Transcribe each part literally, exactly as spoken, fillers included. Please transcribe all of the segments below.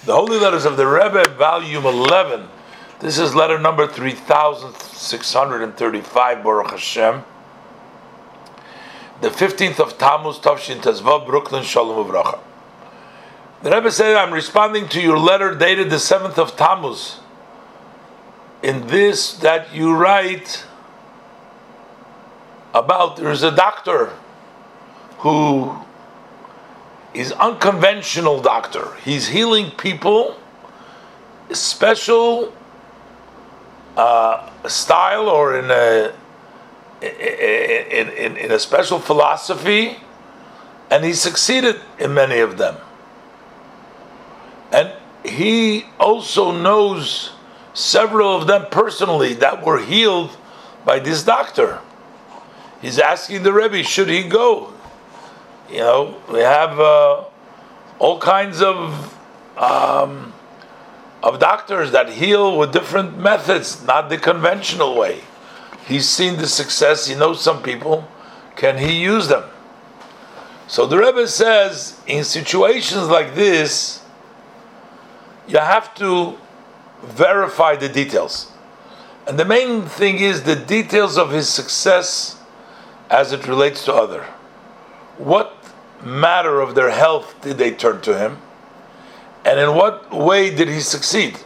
The Holy Letters of the Rebbe, volume eleven. This is letter number three thousand six hundred thirty-five, Baruch Hashem. The fifteenth of Tammuz, Tavshin Tezvav, Brooklyn, Shalom Uvracha. The Rebbe said, I'm responding to your letter dated the seventh of Tammuz. In this that you write about, there's a doctor who is unconventional doctor. He's healing people, special uh, style or in a in, in, in a special philosophy, and he succeeded in many of them. And he also knows several of them personally that were healed by this doctor. He's asking the Rebbe, should he go? You know, we have uh, all kinds of um, of doctors that heal with different methods, not the conventional way. He's seen the success. He knows some people. Can he use them? So the Rebbe says, in situations like this, you have to verify the details. And the main thing is the details of his success as it relates to other. What matter of their health did they turn to him? And in what way did he succeed?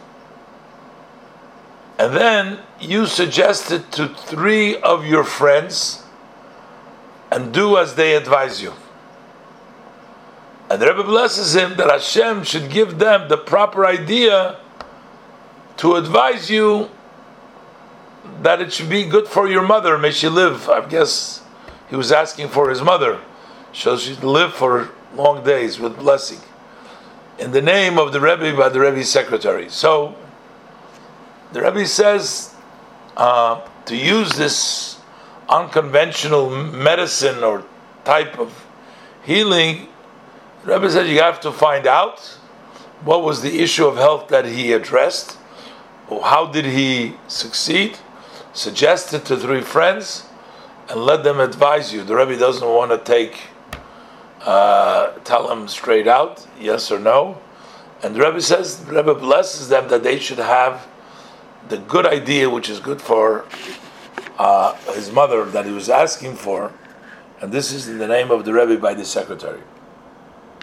And then you suggested to three of your friends and do as they advise you. And the Rebbe blesses him that Hashem should give them the proper idea to advise you that it should be good for your mother. May she live. I guess he was asking for his mother. So she live for long days with blessing. In the name of the Rebbe, by the Rebbe's secretary. So the Rebbe says uh, to use this unconventional medicine or type of healing. The Rebbe said you have to find out what was the issue of health that he addressed. How did he succeed? Suggest it to three friends and let them advise you. The Rebbe doesn't want to take, uh, tell them straight out, yes or no. And the Rebbe says, the Rebbe blesses them that they should have the good idea, which is good for uh, his mother that he was asking for. And this is in the name of the Rebbe by the secretary.